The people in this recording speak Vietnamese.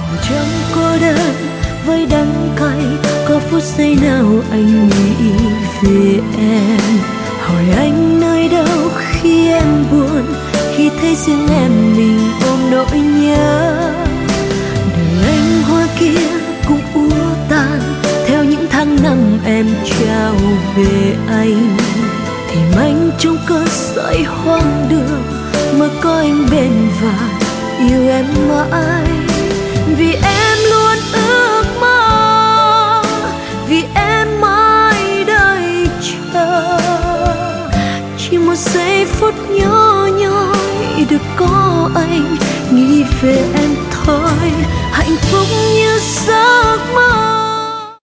trong cô đơn với đắng cay, có phút giây nào anh nghĩ về em? Hỏi anh nơi đâu khi em buồn, khi thấy riêng em mình ôm nỗi nhớ. Đời anh hoa kia cũng úa tàn theo những tháng năm em trao về anh. Tìm anh trong cơn say hoang đường, mơ có anh bên và yêu em mãi. Vì em luôn ước mơ, vì em mãi đợi chờ, chỉ một giây phút nhỏ nhoi được có anh nghĩ về em thôi. Hạnh phúc như giấc mơ.